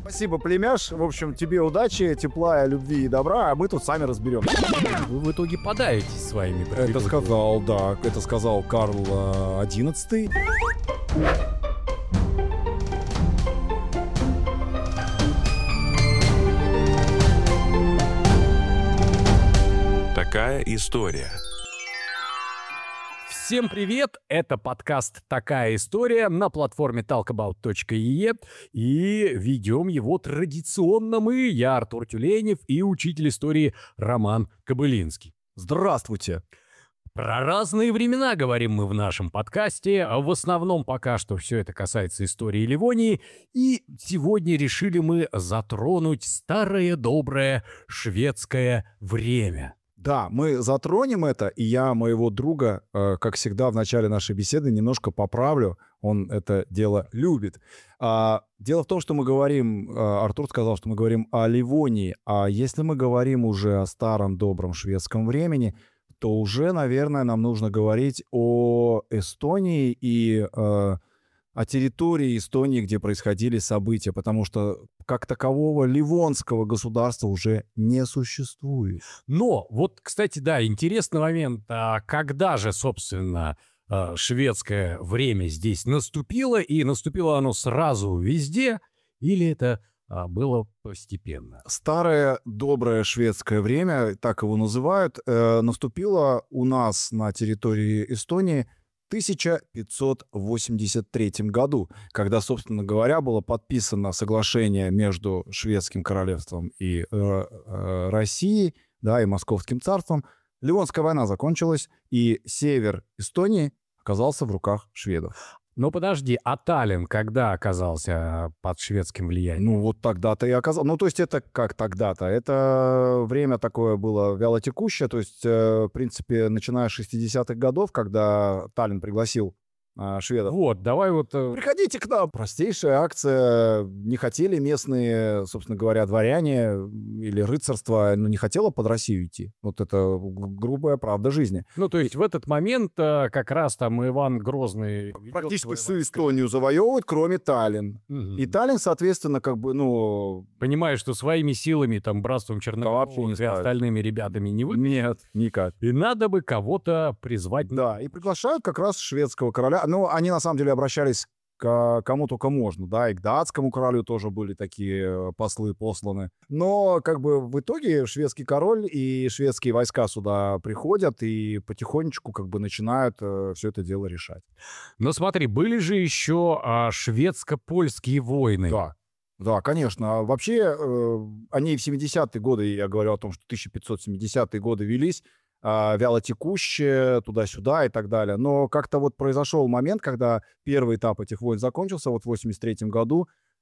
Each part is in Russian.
Спасибо, племяш. В общем, тебе удачи, тепла, любви и добра, а мы тут сами разберемся. Вы в итоге подаетесь своими Это привилегиями. сказал, да, это сказал Карл XI. Такая история. Всем привет! Это подкаст «Такая история» на платформе talkabout.ee. И ведем его традиционно мы, я Артур Тюленев и учитель истории Роман Кобылинский. Здравствуйте. Про разные времена говорим мы в нашем подкасте, а в основном пока что все это касается истории Ливонии. И сегодня решили мы затронуть старое доброе шведское время. Да, мы затронем это, и я моего друга, как всегда в начале нашей беседы, немножко поправлю. Он это дело любит. Дело в том, что мы говорим, Артур сказал, что мы говорим о Ливонии, а если мы говорим уже о старом добром шведском времени, то уже, наверное, нам нужно говорить о Эстонии и о территории Эстонии, где происходили события, потому что как такового ливонского государства уже не существует. Но вот, кстати, да, интересный момент. Когда же, собственно, шведское время здесь наступило? И наступило оно сразу везде? Или это было постепенно? Старое доброе шведское время, так его называют, наступило у нас на территории Эстонии в 1583 году, когда, собственно говоря, было подписано соглашение между Шведским королевством и Россией, да, и Московским царством. Ливонская война закончилась, и север Эстонии оказался в руках шведов. Но подожди, а Таллин когда оказался под шведским влиянием? Ну, вот тогда-то и оказалось. Ну, то есть это как тогда-то? Это время такое было вялотекущее. То есть, в принципе, начиная с 60-х годов, когда Таллин пригласил шведов. Вот, давай вот... Приходите к нам. Простейшая акция. Не хотели местные, собственно говоря, дворяне или рыцарство, не хотело под Россию идти. Вот это грубая правда жизни. Ну, то есть в этот момент как раз там Иван Грозный... Практически всю Эстонию завоевывают, кроме Таллин. И Таллин, соответственно, как бы, Понимаешь, что своими силами, там, братством Черногории и остальными ребятами не выйдет. Нет, никак. И надо бы кого-то призвать. Да, и приглашают как раз шведского короля. Ну, они на самом деле обращались к кому только можно, да, и к датскому королю тоже были такие послы посланы. Но как бы в итоге шведский король и шведские войска сюда приходят и потихонечку как бы начинают все это дело решать. Но смотри, были же еще шведско-польские войны. Да, конечно. Вообще, они в 70-е годы, я говорю о том, что 1570-е годы велись, вялотекущие, туда-сюда и так далее. Но как-то вот произошел момент, когда первый этап этих войн закончился, вот в 83-м году,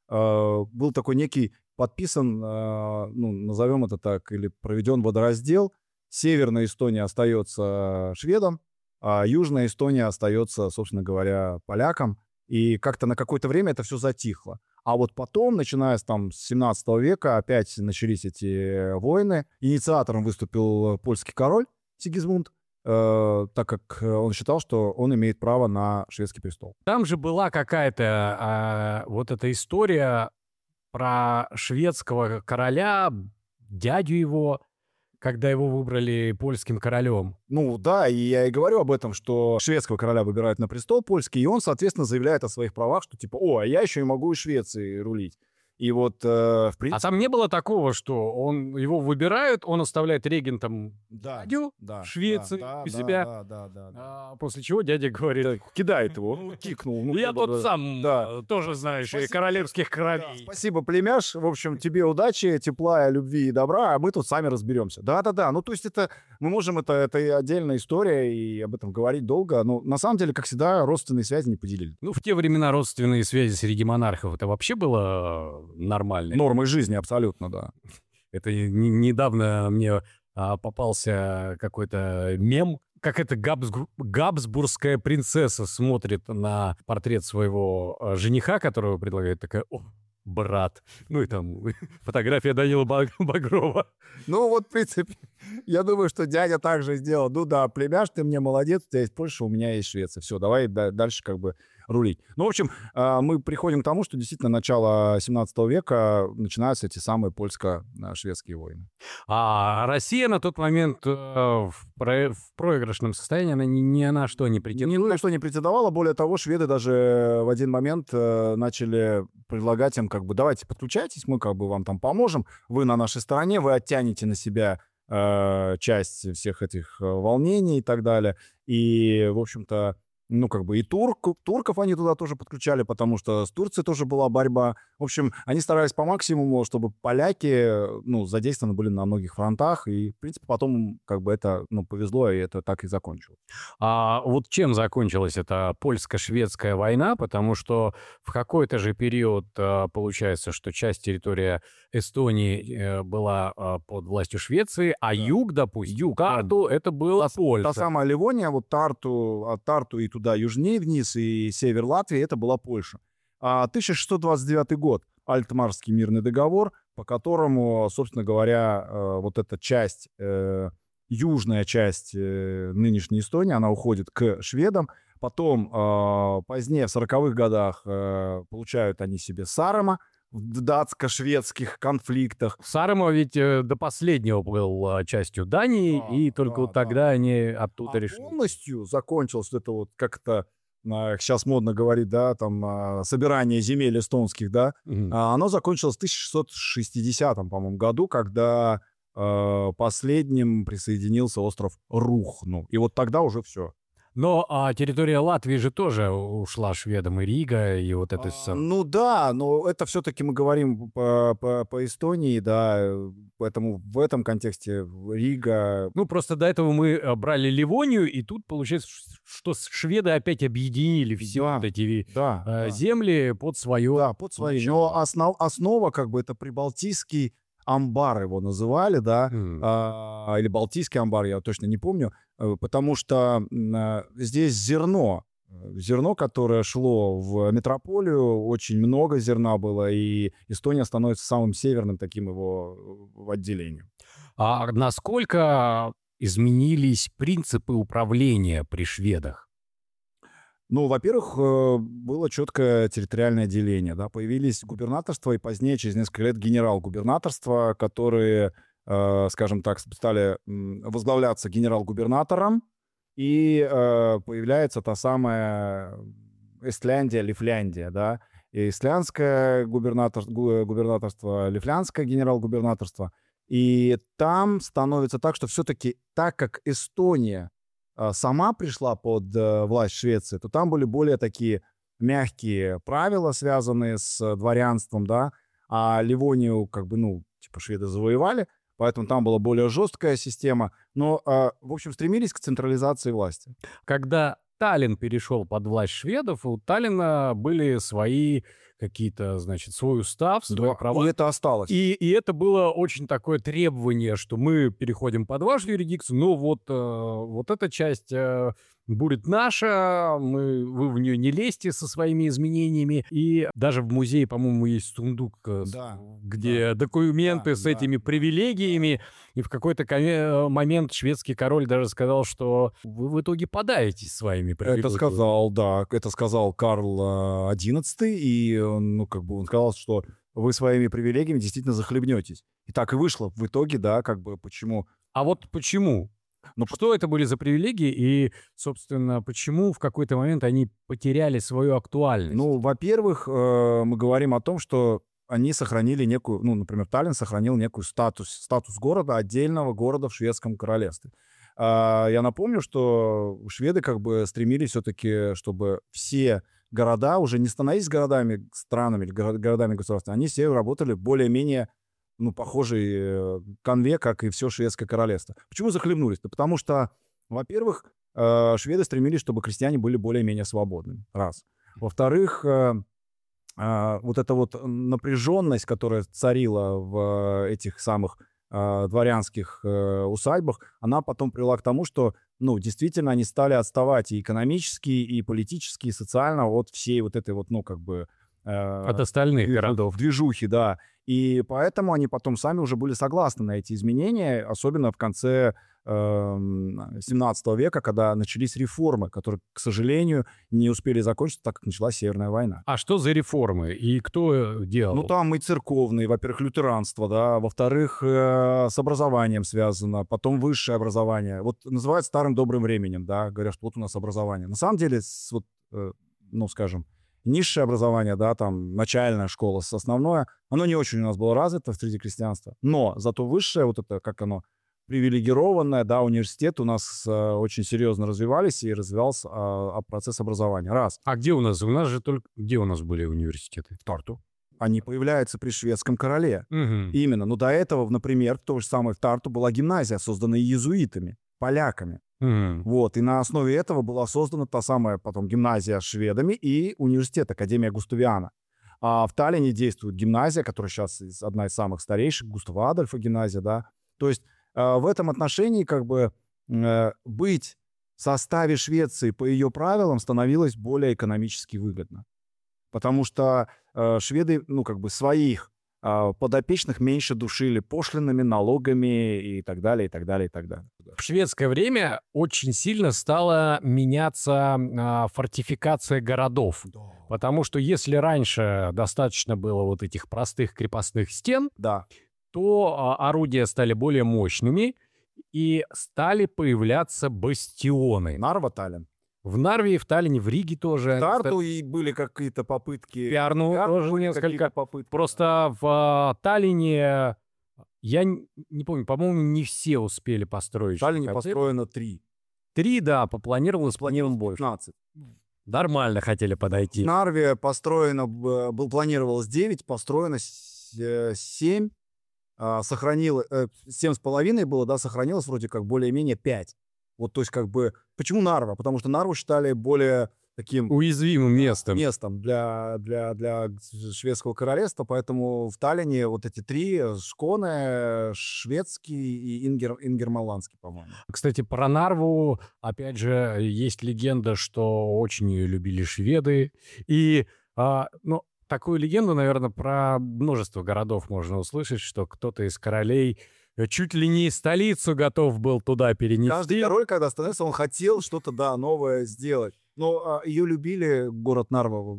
был такой некий подписан, назовем это так, или проведен водораздел. Северная Эстония остается шведам, а Южная Эстония остается, собственно говоря, полякам. И как-то на какое-то время это все затихло. А вот потом, начиная с 17 века, опять начались эти войны. Инициатором выступил польский король Сигизмунд, так как он считал, что он имеет право на шведский престол. Там же была какая-то вот эта история про шведского короля, дядю его, когда его выбрали польским королем. Ну да, и я и говорю об этом, что шведского короля выбирают на престол польский, и он, соответственно, заявляет о своих правах, что типа, а я еще и могу и Швеции рулить. И вот, в принципе... А там не было такого, что его выбирают, он оставляет регентом дядю в Швеции у себя, после чего дядя говорит... Кидает его, кикнул. Я тут сам тоже, знаешь, и королевских кровей. Спасибо, племяш. В общем, тебе удачи, тепла, любви и добра, а мы тут сами разберемся. Да-да-да, ну то есть это... Мы можем, это отдельная история, и об этом говорить долго, но на самом деле, как всегда, родственные связи не поделили. Ну, в те времена родственные связи среди монархов, это вообще было... нормальной. Нормой жизни, абсолютно, да. Это недавно мне попался какой-то мем, как эта габсбургская принцесса смотрит на портрет своего жениха, которого предлагает, такая: о, брат. Ну и там фотография Данила Багрова. Ну вот, в принципе, я думаю, что дядя также сделал. Ну да, племяш, ты мне молодец, у тебя есть Польша, у меня есть Швеция. Все, давай дальше как бы рулить. Ну, в общем, мы приходим к тому, что действительно начало 17 века начинаются эти самые польско-шведские войны. А Россия на тот момент в проигрышном состоянии, она ни на что не Ни на претендует. что не претендовала. Более того, шведы даже в один момент начали предлагать им, как бы, давайте подключайтесь, мы как бы вам там поможем, вы на нашей стороне, вы оттянете на себя часть всех этих волнений и так далее. И, в общем-то, ну, как бы и турков они туда тоже подключали, потому что с Турцией тоже была борьба. В общем, они старались по максимуму, чтобы поляки, ну, задействованы были на многих фронтах, и, в принципе, потом как бы это, ну, повезло, и это так и закончилось. А вот чем закончилась эта польско-шведская война? Потому что в какой-то же период получается, что часть территории Эстонии была под властью Швеции, а юг, допустим, Тарту, это было Та Польша. самая Ливония, вот Тарту, от Тарту и туда южнее вниз, и север Латвии, это была Польша. А 1629 год, Альтмарский мирный договор, по которому, собственно говоря, вот эта часть, южная часть нынешней Эстонии, она уходит к шведам. Потом, позднее, в 40-х годах, получают они себе Сааремаа в датско-шведских конфликтах. Сааремаа ведь до последнего был частью Дании, Да, и только да, вот тогда да. они оттуда А решили. полностью закончилось вот это вот как-то, сейчас модно говорить, да, там, собирание земель эстонских, да, Мгм. оно закончилось в 1660, по-моему, году, когда последним присоединился остров Рухну. И вот тогда уже все. Но территория Латвии же тоже ушла шведам, и Рига, и вот это все. Ну да, но это все-таки мы говорим по Эстонии, да, поэтому в этом контексте Рига... Ну, просто до этого мы брали Ливонию, и тут получается, что шведы опять объединили все Да, вот эти да, да. земли под свое. Да, под свои. Но основа, как бы, это Прибалтийский амбар его называли, да, или Балтийский амбар, я точно не помню, потому что здесь зерно, которое шло в метрополию, очень много зерна было, и Эстония становится самым северным таким его отделением. А насколько изменились принципы управления при шведах? Ну, во-первых, было четкое территориальное деление, да, появились губернаторства и позднее, через несколько лет, генерал-губернаторства, которые, скажем так, стали возглавляться генерал-губернатором, и появляется та самая Эстляндия, Лифляндия, да, и Исландское губернаторство, Лифляндское генерал-губернаторство, и там становится так, что все-таки, так как Эстония сама пришла под власть Швеции, то там были более такие мягкие правила, связанные с дворянством, да, а Ливонию, как бы, ну, типа, шведы завоевали, поэтому там была более жесткая система, но, в общем, стремились к централизации власти. Когда Таллин перешел под власть шведов, у Таллина были свои какие-то, значит, свой устав, свои права. И это осталось. И это было очень такое требование, что мы переходим под вашу юрисдикцию, но вот эта часть будет наша, вы в нее не лезьте со своими изменениями. И даже в музее, по-моему, есть сундук, Да, где документы да, с этими привилегиями. И в какой-то момент шведский король даже сказал, что вы в итоге подаетесь своими привилегиями. Это сказал Карл XI, и он, ну, как бы он сказал, что вы своими привилегиями действительно захлебнетесь. И так и вышло в итоге, да, как бы почему. А вот почему? Ну, Что это были за привилегии и, собственно, почему в какой-то момент они потеряли свою актуальность? Ну, во-первых, мы говорим о том, что они сохранили некую, ну, например, Таллин сохранил некую статус города, отдельного города в шведском королевстве. Я напомню, что шведы как бы стремились все-таки, чтобы все города уже не становились городами, странами или городами государства, они все работали более-менее, ну, похожей конве, как и все шведское королевство. Почему захлебнулись? Да потому что, во-первых, шведы стремились, чтобы крестьяне были более-менее свободными. Раз. Во-вторых, вот эта вот напряженность, которая царила в этих самых дворянских усадьбах, она потом привела к тому, что, ну, действительно, они стали отставать и экономически, и политически, и социально от всей вот этой вот, ну, как бы... От остальных городов. Движухи, да. И поэтому они потом сами уже были согласны на эти изменения, особенно в конце 17 века, когда начались реформы, которые, к сожалению, не успели закончиться, так как началась Северная война. А что за реформы и кто делал? Ну, там и церковные, во-первых, лютеранство, да, во-вторых, с образованием связано, потом высшее образование. Вот называют старым добрым временем, да, говорят, что вот у нас образование. На самом деле, ну, скажем, низшее образование, да, там, начальная школа, основное, оно не очень у нас было развито среди крестьянства. Но зато высшее, вот это, как оно, привилегированное, да, университет у нас очень серьезно развивались, и развивался процесс образования. Раз. А где у нас? У нас же только... Где у нас были университеты? В Тарту. Они появляются при шведском короле. Мгм. Именно. Но до этого, например, в той же самой в Тарту была гимназия, созданная иезуитами, поляками. Мгм. Вот. И на основе этого была создана та самая потом гимназия шведами и университет, Академия Густавиана. А в Таллине действует гимназия, которая сейчас одна из самых старейших, Густава Адольфа гимназия, да. То есть в этом отношении как бы быть в составе Швеции по ее правилам становилось более экономически выгодно. Потому что шведы, ну, как бы своих подопечных меньше душили пошлинами, налогами и так далее, и так далее, и так далее. В шведское время очень сильно стала меняться фортификация городов. Потому что если раньше достаточно было вот этих простых крепостных стен, Да. то орудия стали более мощными, и стали появляться бастионы. Нарва, Таллин. В Нарве, и в Таллине, в Риге тоже. В Тарту и были какие-то попытки. Пиарну тоже были несколько. какие-то попытки. Просто в Таллине, я не помню, по-моему, не все успели построить. В Таллине что хотели. построено 3. 3, да, попланировалось больше. 15. Нормально хотели подойти. В Нарве планировалось 9, построено 7. Сохранилось 7,5 было, да, сохранилось вроде как более-менее 5. Вот, то есть как бы... Почему Нарва? Потому что Нарву считали более таким... Уязвимым местом. Местом для шведского королевства, поэтому в Таллине вот эти 3, Шконе, шведский и ингерманландский, по-моему. Кстати, про Нарву, опять же, есть легенда, что очень ее любили шведы. И, ну, такую легенду, наверное, про множество городов можно услышать, что кто-то из королей чуть ли не столицу готов был туда перенести. Каждый король, когда становится, он хотел что-то, да, новое сделать. Но ее любили, город Нарва.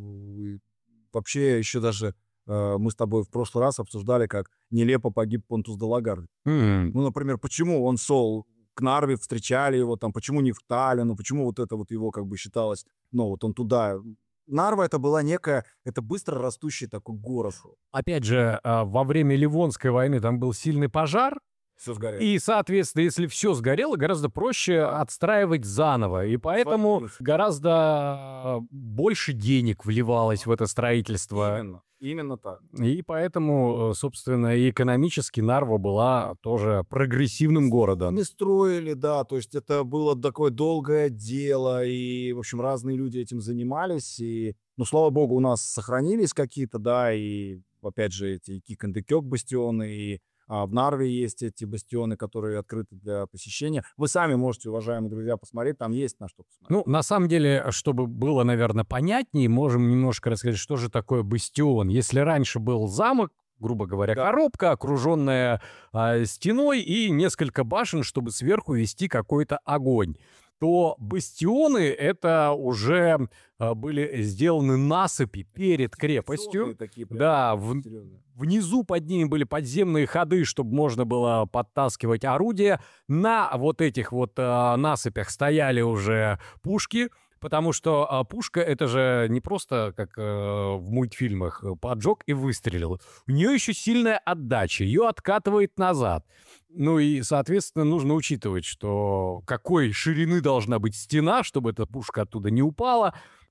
Вообще еще даже мы с тобой в прошлый раз обсуждали, как нелепо погиб Понтус де Лагард. Ну, например, почему он шел к Нарве, встречали его там, почему не в Таллин, почему вот это вот его как бы считалось, ну, вот он туда... Нарва это была некая, это быстро растущий такой город. Опять же, во время Ливонской войны там был сильный пожар, Все сгорело. и, соответственно, если все сгорело, гораздо проще отстраивать заново. И поэтому гораздо больше денег вливалось в это строительство. Именно так. И поэтому, собственно, и экономически Нарва была тоже прогрессивным городом. Мы строили, да, то есть это было такое долгое дело, и, в общем, разные люди этим занимались, и, ну, слава богу, у нас сохранились какие-то, да, и, опять же, эти Кикандекёк бастионы, и в Нарве есть эти бастионы, которые открыты для посещения. Вы сами можете, уважаемые друзья, посмотреть, там есть на что посмотреть. Ну, на самом деле, чтобы было, наверное, понятнее, можем немножко рассказать, что же такое бастион. Если раньше был замок, грубо говоря, Да. коробка, окруженная стеной и несколько башен, чтобы сверху вести какой-то огонь, то бастионы — это уже были сделаны насыпи перед крепостью. Такие прям Да, серьезные. внизу под ними были подземные ходы, чтобы можно было подтаскивать орудия. На вот этих вот насыпях стояли уже пушки, потому что пушка — это же не просто, как в мультфильмах, поджег и выстрелил. У нее еще сильная отдача, ее откатывает назад. Ну и, соответственно, нужно учитывать, что какой ширины должна быть стена, чтобы эта пушка оттуда не упала.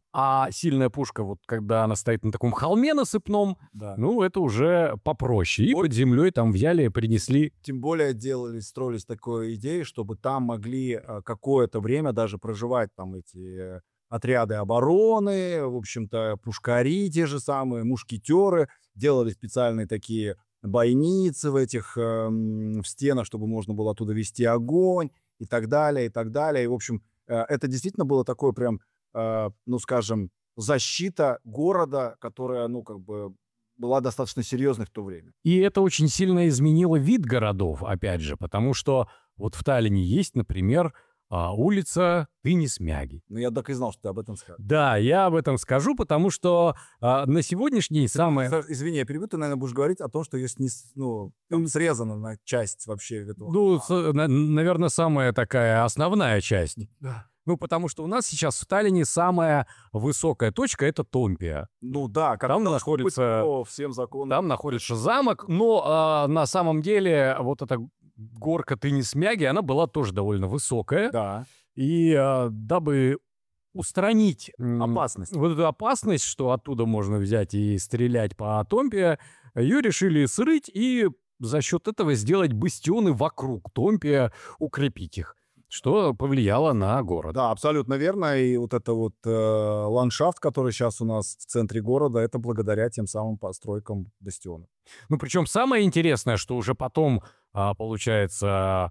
А сильная пушка, вот когда она стоит на таком холме насыпном, Да. ну, это уже попроще. И под землей там взяли, принесли. Тем более строились такой идеей, чтобы там могли какое-то время даже проживать там эти отряды обороны, в общем-то, пушкари те же самые, мушкетеры, делали специальные такие бойницы в этих в стенах, чтобы можно было оттуда вести огонь и так далее, и так далее. И, в общем, это действительно было такое прям, ну, скажем, защита города, которая, ну, как бы была достаточно серьезной в то время. И это очень сильно изменило вид городов, опять же, потому что вот в Таллине есть, например, улица Тынисмяги. Но я так и знал, что ты об этом скажешь. Да, я об этом скажу, потому что на сегодняшний день самое... Извини, я перебью, ты, наверное, будешь говорить о том, что ее там срезано на часть вообще этого. Ну, наверное, самая такая основная часть. Да. Ну, потому что у нас сейчас в Таллине самая высокая точка — это Томпия. Ну да, Там находится... по всем законам. Там находится замок, но на самом деле вот эта горка Тынисмяги, она была тоже довольно высокая. Да. И дабы устранить Опасность. вот эту опасность, что оттуда можно взять и стрелять по Томпе, ее решили срыть и за счет этого сделать бастионы вокруг Томпия, укрепить их, что повлияло на город. Да, абсолютно верно. И вот это вот ландшафт, который сейчас у нас в центре города, это благодаря тем самым постройкам бастионов. Ну, причем самое интересное, что уже потом, получается,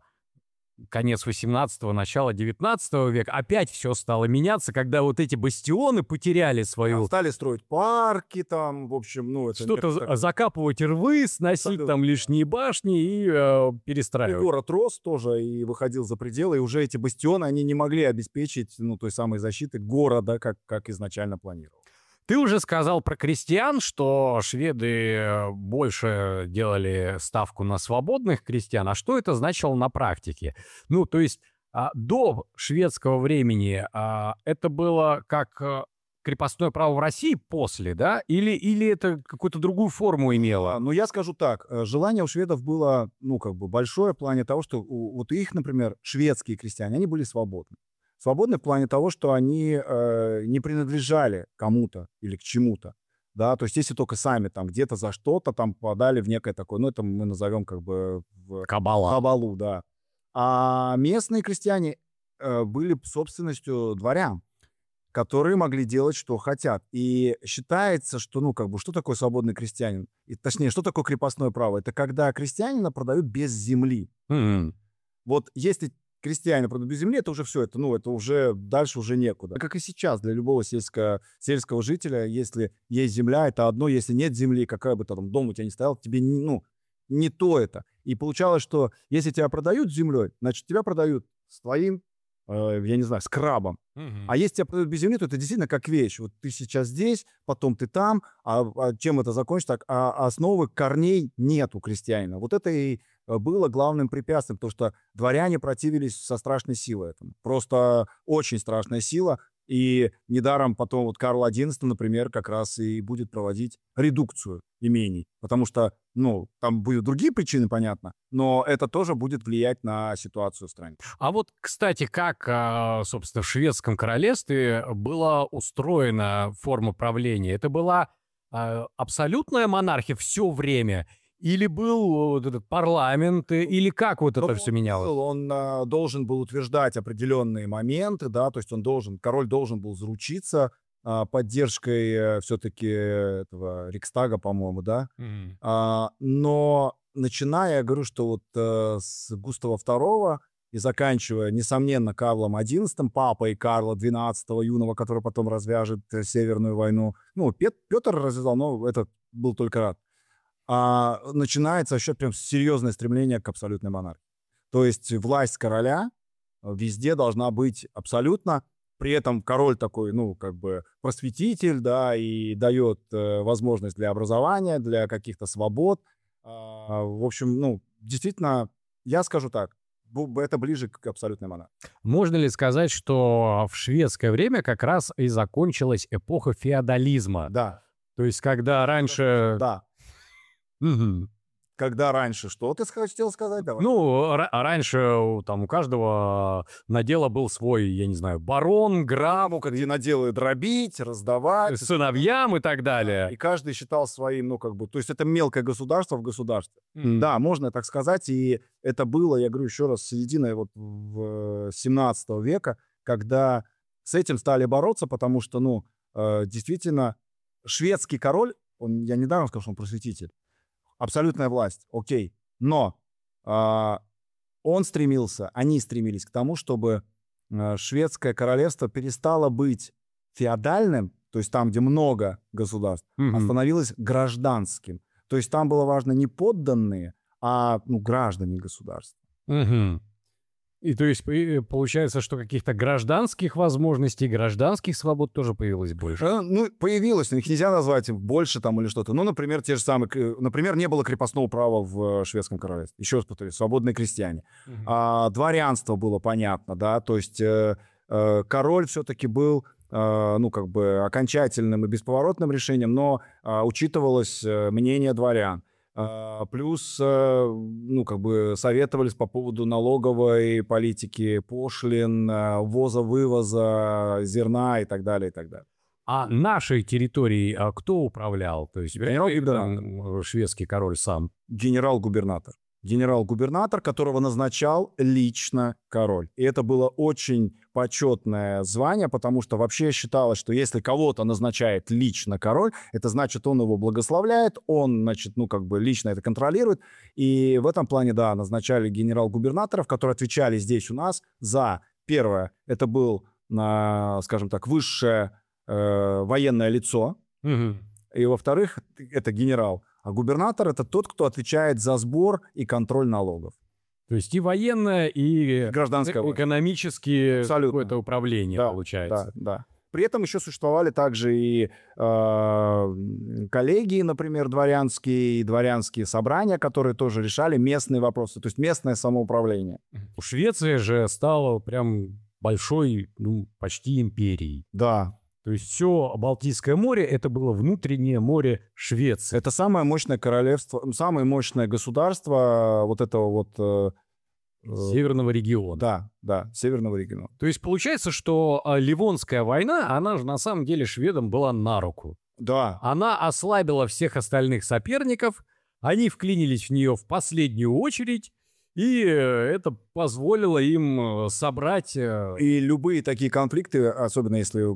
конец 18-го, начало 19 века, опять все стало меняться, когда вот эти бастионы потеряли свою... Стали строить парки там, в общем, ну... это Что-то закапывать рвы, сносить Абсолютно. там лишние башни и И перестраивать. город рос тоже и выходил за пределы, и уже эти бастионы, они не могли обеспечить, той самой защиты города, как изначально планировал. Ты уже сказал про крестьян, что шведы больше делали ставку на свободных крестьян. А что это значило на практике? Ну, то есть до шведского времени это было как крепостное право в России после, да? Или это какую-то другую форму имело? Ну, я скажу так, желание у шведов было, большое в плане того, что вот их, например, шведские крестьяне, они были свободны. Свободны в плане того, что они не принадлежали кому-то или к чему-то, да, то есть если только сами там где-то за что-то там попадали в некое такое, это мы назовем как бы в кабалу, да. А местные крестьяне были собственностью дворян, которые могли делать, что хотят. И считается, что, что такое свободный крестьянин? И, точнее, что такое крепостное право? Это когда крестьянина продают без земли. Вот если крестьянина продают без земли, это уже все, это уже дальше уже некуда. Как и сейчас для любого сельского жителя, если есть земля, это одно, если нет земли, какая бы там дом у тебя ни стоял, тебе не то это. И получалось, что если тебя продают с землей, значит, тебя продают с твоим, я не знаю, с крабом. А если тебя продают без земли, то это действительно как вещь. Вот ты сейчас здесь, потом ты там, чем это закончится? Основы корней нет у крестьянина. Вот это и было главным препятствием, потому что дворяне противились со страшной силой этому. Просто очень страшная сила. И недаром потом вот Карл XI, например, как раз и будет проводить редукцию имений. Потому что, там будут другие причины, понятно, но это тоже будет влиять на ситуацию в стране. А вот, кстати, как, собственно, в шведском королевстве была устроена форма правления? Это была абсолютная монархия все время? Или был вот этот парламент, или как вот это все менялось? Он должен был утверждать определенные моменты, да, то есть король должен был заручиться поддержкой все-таки этого Рикстага, по-моему, да. Но начиная, я говорю, что вот с Густава II и заканчивая, несомненно, Карлом XI, папой Карла XII юного, который потом развяжет Северную войну. Петр развязал, но это был только рад. Начинается вообще прям серьезное стремление к абсолютной монархии. То есть власть короля везде должна быть абсолютно. При этом король такой, просветитель, да, и дает возможность для образования, для каких-то свобод. В общем, действительно, я скажу так, это ближе к абсолютной монархии. Можно ли сказать, что в шведское время как раз и закончилась эпоха феодализма? Да. То есть когда раньше... Да. Когда раньше, что ты хотел сказать? Давай. Раньше там у каждого надела был свой, я не знаю, барон, граф, где наделы дробить, раздавать. Сыновьям и так далее. И каждый считал своим, то есть это мелкое государство в государстве. Да, можно так сказать. И это было, я говорю еще раз, середина в 17 века, когда с этим стали бороться, потому что, действительно, шведский король, я недавно сказал, что он просветитель, абсолютная власть, окей. Но они стремились к тому, чтобы шведское королевство перестало быть феодальным, то есть там, где много государств, Мгм. становилось гражданским. То есть там было важно не подданные, а граждане государства. Мгм. И то есть получается, что каких-то гражданских возможностей, гражданских свобод тоже появилось больше. Появилось, но их нельзя назвать больше там или что-то. Например, те же самые... Например, не было крепостного права в шведском королевстве. Еще раз повторюсь, свободные крестьяне. Мгм. Дворянство было понятно, да, то есть король все-таки был окончательным и бесповоротным решением, но учитывалось мнение дворян. Плюс, советовались по поводу налоговой политики, пошлин, ввоза-вывоза, зерна и так далее, и так далее. А нашей территорией кто управлял? То есть Генерал-губернатор. шведский король сам. Генерал-губернатор. Генерал-губернатор, которого назначал лично король. И это было очень почетное звание, потому что вообще считалось, что если кого-то назначает лично король, это значит, он его благословляет, он, лично это контролирует. И в этом плане, да, назначали генерал-губернаторов, которые отвечали здесь у нас за, первое, это был, скажем так, высшее военное лицо, Мгм. и, во-вторых, это генерал. А губернатор — это тот, кто отвечает за сбор и контроль налогов. То есть и военное, и Гражданское власть. экономически Абсолютно. какое-то управление Да, получается. да. При этом еще существовали также и коллегии, например, дворянские, и дворянские собрания, которые тоже решали местные вопросы, то есть местное самоуправление. Швеция же стала прям большой, почти империей. Да. То есть все Балтийское море — это было внутреннее море Швеции. Это самое мощное королевство, самое мощное государство вот этого вот... Северного региона. Да, северного региона. То есть получается, что Ливонская война, она же на самом деле шведам была на руку. Да. Она ослабила всех остальных соперников, они вклинились в нее в последнюю очередь, и это позволило им собрать... И любые такие конфликты, особенно если,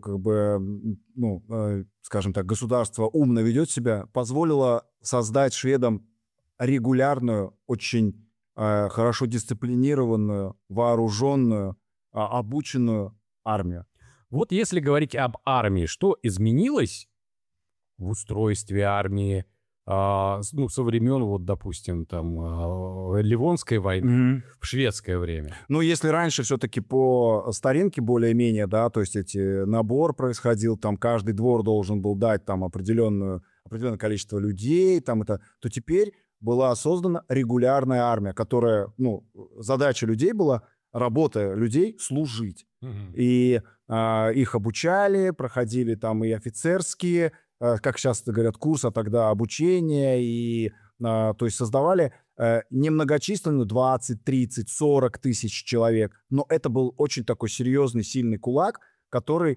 скажем так, государство умно ведет себя, позволило создать шведам регулярную, очень хорошо дисциплинированную, вооруженную, обученную армию. Вот если говорить об армии, что изменилось в устройстве армии, со времен, вот, допустим, там, Ливонской войны в шведское время? Если раньше все-таки по старинке более-менее, да, то есть набор происходил, там каждый двор должен был дать там определенное количество людей, то теперь была создана регулярная армия, которая, задача людей была, работа людей, служить. И их обучали, проходили там и офицерские, как сейчас говорят, курсы, а тогда обучение, и, то есть создавали немногочисленную 20, 30, 40 тысяч человек, но это был очень такой серьезный, сильный кулак, который,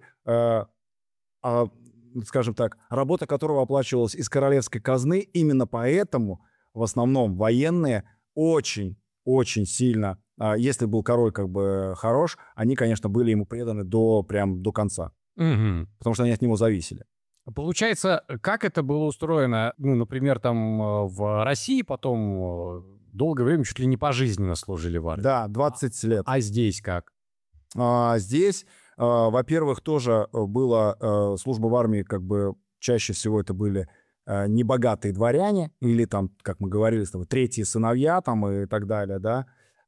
скажем так, работа которого оплачивалась из королевской казны, именно поэтому в основном военные очень сильно, если был король хорош, они, конечно, были ему преданы до конца, потому что они от него зависели. Получается, как это было устроено? Например, там в России потом долгое время чуть ли не пожизненно служили в армии. Да, 20 лет. А здесь как? Здесь, во-первых, тоже была служба в армии, чаще всего это были небогатые дворяне, или там, как мы говорили, третьи сыновья там и так далее, да.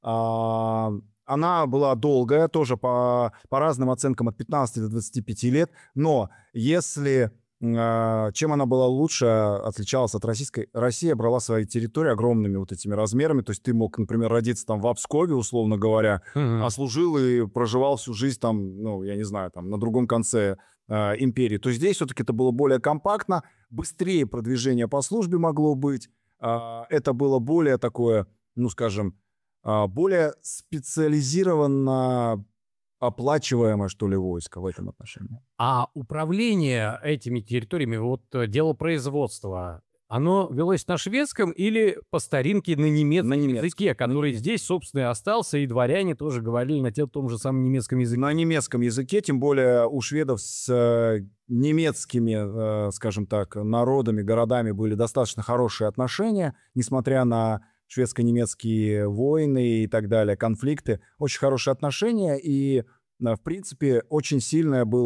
Она была долгая, тоже по разным оценкам от 15 до 25 лет, но если... Чем она была лучше, отличалась от российской? Россия брала свои территории огромными вот этими размерами, то есть ты мог, например, родиться там в Пскове, условно говоря, а служил и проживал всю жизнь там, я не знаю, там на другом конце империи. То есть здесь все-таки это было более компактно, быстрее продвижение по службе могло быть, это было более такое, более специализированно оплачиваемое, что ли, войско в этом отношении. А управление этими территориями, вот дело производства, оно велось на шведском или по старинке на немецком языке, который здесь, собственно, и остался, и дворяне тоже говорили на том же самом немецком языке? На немецком языке, тем более у шведов с немецкими, скажем так, народами, городами были достаточно хорошие отношения, несмотря на шведско-немецкие войны и так далее, конфликты, очень хорошие отношения, и, в принципе, очень сильное было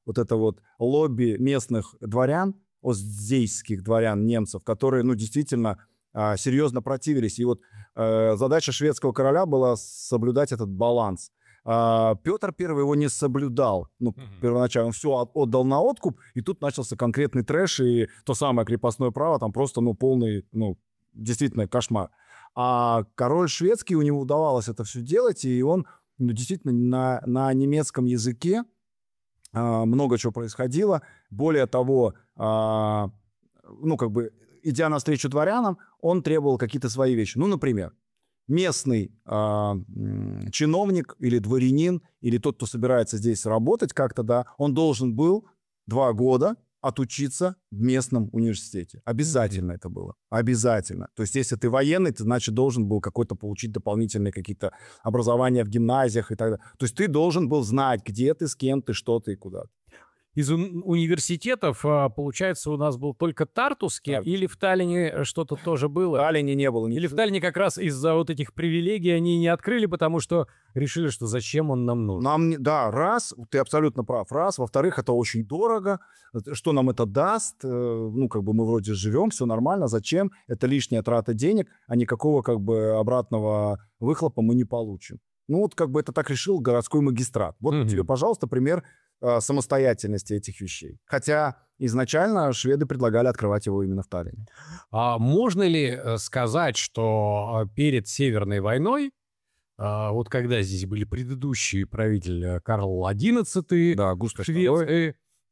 вот это вот лобби местных дворян, оздзейских дворян, немцев, которые, ну, действительно серьезно противились. И вот задача шведского короля была соблюдать этот баланс. Петр I его не соблюдал, ну, первоначально. Он все отдал на откуп, и тут начался конкретный трэш, и то самое крепостное право, там просто, ну, полный, ну, действительно кошмар. А король шведский, у него удавалось это все делать, и он, ну, действительно на немецком языке много чего происходило. Более того, ну, как бы, идя навстречу дворянам, он требовал какие-то свои вещи. Ну, например, местный чиновник или дворянин, или тот, кто собирается здесь работать как-то, да, он должен был 2 года отучиться в местном университете. Обязательно это было. Обязательно. То есть, если ты военный, ты, значит, должен был какой-то получить дополнительные какие-то образования в гимназиях и так далее. То есть, ты должен был знать, где ты, с кем ты, что ты и куда. Из университетов, получается, у нас был только Тартусский, или в Таллине что-то тоже было? В Таллине не было ничего. Или в Таллине как раз из-за вот этих привилегий они не открыли, потому что решили, что зачем он нам нужен? Да, раз, ты абсолютно прав, раз. Во-вторых, это очень дорого. Что нам это даст? Ну, как бы мы вроде живем, все нормально. Зачем? Это лишняя трата денег, а никакого как бы обратного выхлопа мы не получим. Ну, вот как бы это так решил городской магистрат. Вот тебе, пожалуйста, пример самостоятельности этих вещей. Хотя изначально шведы предлагали открывать его именно в Таллине. А можно ли сказать, что перед Северной войной, вот когда здесь были предыдущие правители Карл XI, да, Густав Швеции,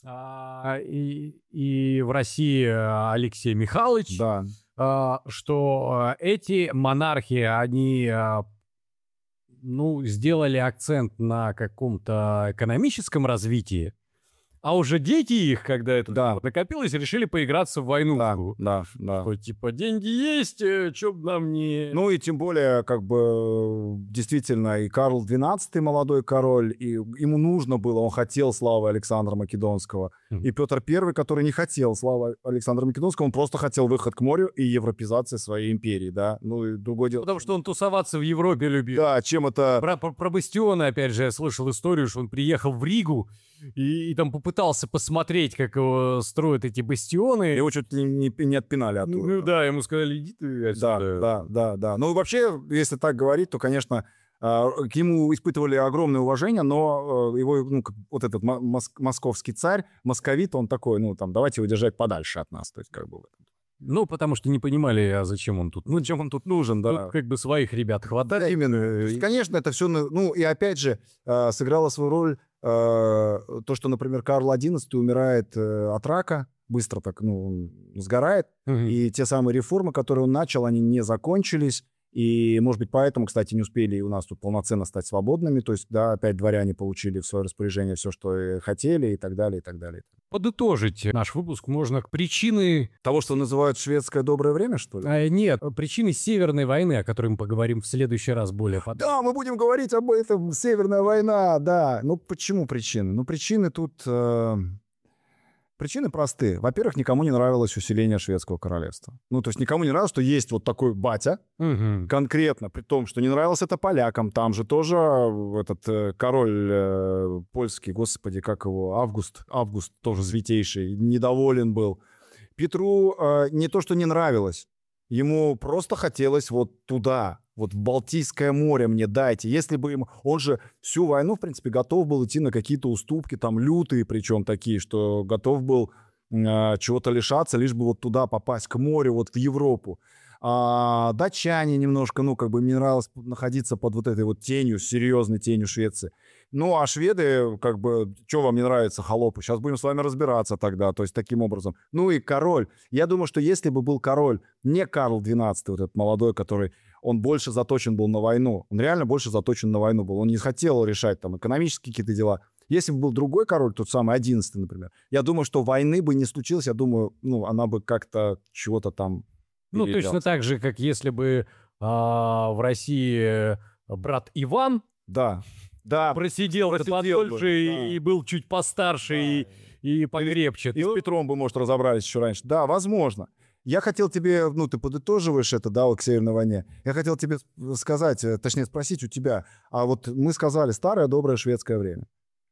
и в России Алексей Михайлович, да, что эти монархи, они ну, сделали акцент на каком-то экономическом развитии, а уже дети их, когда это накопилось, решили поиграться в войну. Да. Что, типа, деньги есть, чё бы нам не... Ну и тем более, как бы, действительно, и Карл XII, молодой король, и ему нужно было, он хотел славы Александра Македонского. И Петр I, который не хотел славы Александра Македонского, он просто хотел выход к морю и европеизации своей империи, да. Ну и другое дело. Потому что он тусоваться в Европе любил. Да, чем это... Про бастионы, опять же, я слышал историю, что он приехал в Ригу и там попытался посмотреть, как его строят эти бастионы. Его чуть ли не отпинали оттуда. Ну да, ему сказали, иди ты отсюда. Да. Ну вообще, если так говорить, то, конечно, к нему испытывали огромное уважение, но его, ну, вот этот московский царь, московит, он такой, ну, там, давайте его держать подальше от нас, то есть, как бы в этом. Ну, потому что не понимали, а зачем он тут? Ну, зачем он тут нужен, да. Тут как бы своих ребят хватает. Да, именно. Конечно, это все, ну, и опять же, сыграло свою роль то, что, например, Карл XI умирает от рака, быстро так, ну, сгорает, и те самые реформы, которые он начал, они не закончились, и, может быть, поэтому, кстати, не успели у нас тут полноценно стать свободными, то есть, да, опять дворяне получили в свое распоряжение все, что хотели, и так далее, и так далее. Подытожить наш выпуск можно к причины... Того, что называют шведское доброе время, что ли? Нет, причины Северной войны, о которой мы поговорим в следующий раз более подробно. Да, мы будем говорить об этом, Северная война, да. Ну, почему причины? Ну, причины тут... Причины простые. Во-первых, никому не нравилось усиление шведского королевства. Ну, то есть никому не нравилось, что есть вот такой батя, конкретно, при том, что не нравилось это полякам. Там же тоже этот король польский, господи, как его, Август тоже святейший, недоволен был. Петру не то, что не нравилось, ему просто хотелось вот туда, вот в Балтийское море мне дайте. Если бы ему... Он же всю войну, в принципе, готов был идти на какие-то уступки, там лютые причем такие, что готов был чего-то лишаться, лишь бы вот туда попасть, к морю, вот в Европу. А датчане немножко, ну, как бы мне нравилось находиться под вот этой вот тенью, серьезной тенью Швеции. Ну, а шведы, как бы, что вам не нравится, холопы? Сейчас будем с вами разбираться тогда, то есть таким образом. Ну и король. Я думаю, что если бы был король, не Карл XII, вот этот молодой, который, он больше заточен был на войну, он реально больше заточен на войну был, он не хотел решать там экономические какие-то дела. Если бы был другой король, тот самый 11, например, я думаю, что войны бы не случилось, я думаю, ну, она бы как-то чего-то там... Ну, точно так же, как если бы в России брат Иван просидел подольше и был чуть постарше и покрепче. И с Петром бы, может, разобрались еще раньше. Да, возможно. Я хотел тебе, ну, ты подытоживаешь это, да, вот к Северной войне. Я хотел тебе сказать, точнее спросить у тебя, а вот мы сказали старое доброе шведское время.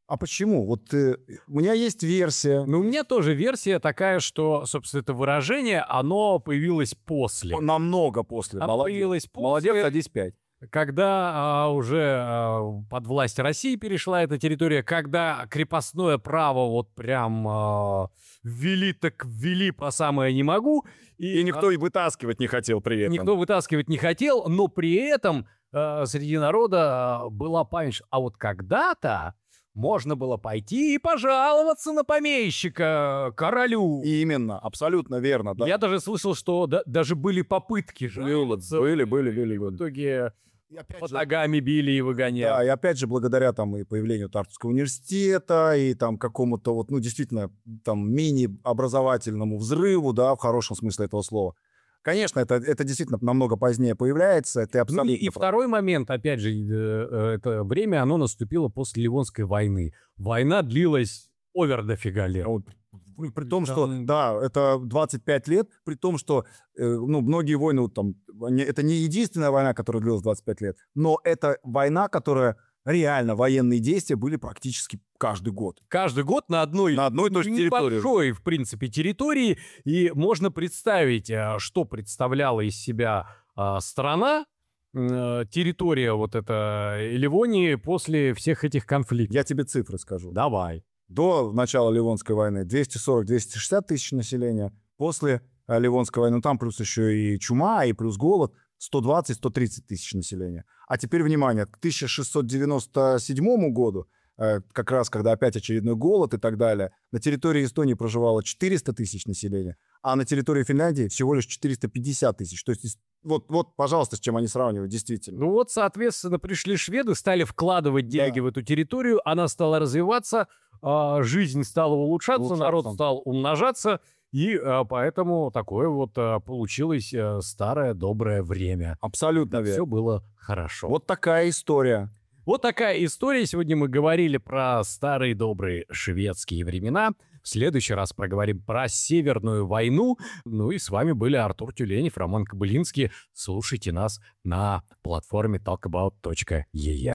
А почему? Вот у меня есть версия. Но у меня тоже версия такая, что, собственно, это выражение, оно появилось после. Намного после. Оно появилось Молодец, после, садись 5. когда уже под власть России перешла эта территория, когда крепостное право вот прям ввели, так ввели по самое не могу. И никто и вытаскивать не хотел при этом. Никто вытаскивать не хотел, но при этом среди народа была память, а вот когда-то можно было пойти и пожаловаться на помещика королю. Именно, абсолютно верно. Да. Я даже слышал, что даже были попытки жаловаться. Были. В итоге под ногами били и выгоняли. Да, и опять же, благодаря там и появлению Тартуского университета, и там какому-то вот, ну, действительно, там мини-образовательному взрыву, да, в хорошем смысле этого слова. Конечно, это действительно намного позднее появляется. Это абсолютно И второй момент, опять же, это время, оно наступило после Ливонской войны. Война длилась овер дофига лет. При том, что, да, это 25 лет, при том, что, ну, многие войны, вот, там, это не единственная война, которая длилась 25 лет, но это война, которая реально, военные действия были практически каждый год. Каждый год на одной и той же территории. Небольшой, в принципе, территории. И можно представить, что представляла из себя страна, территория вот эта Ливонии после всех этих конфликтов. Я тебе цифры скажу. Давай. До начала Ливонской войны 240-260 тысяч населения. После Ливонской войны, ну, там плюс еще и чума, и плюс голод, 120-130 тысяч населения. А теперь, внимание, к 1697 году, как раз когда опять очередной голод и так далее, на территории Эстонии проживало 400 тысяч населения, а на территории Финляндии всего лишь 450 тысяч. То есть вот, пожалуйста, с чем они сравнивают, действительно. Ну вот, соответственно, пришли шведы, стали вкладывать деньги в эту территорию, она стала развиваться, жизнь стала улучшаться, народ стал умножаться, и поэтому такое вот получилось старое доброе время. Абсолютно верно. Все было хорошо. Вот такая история. Вот такая история. Сегодня мы говорили про старые добрые шведские времена. В следующий раз проговорим про Северную войну. Ну и с вами были Артур Тюленев, Роман Кобылинский. Слушайте нас на платформе talkabout.ee.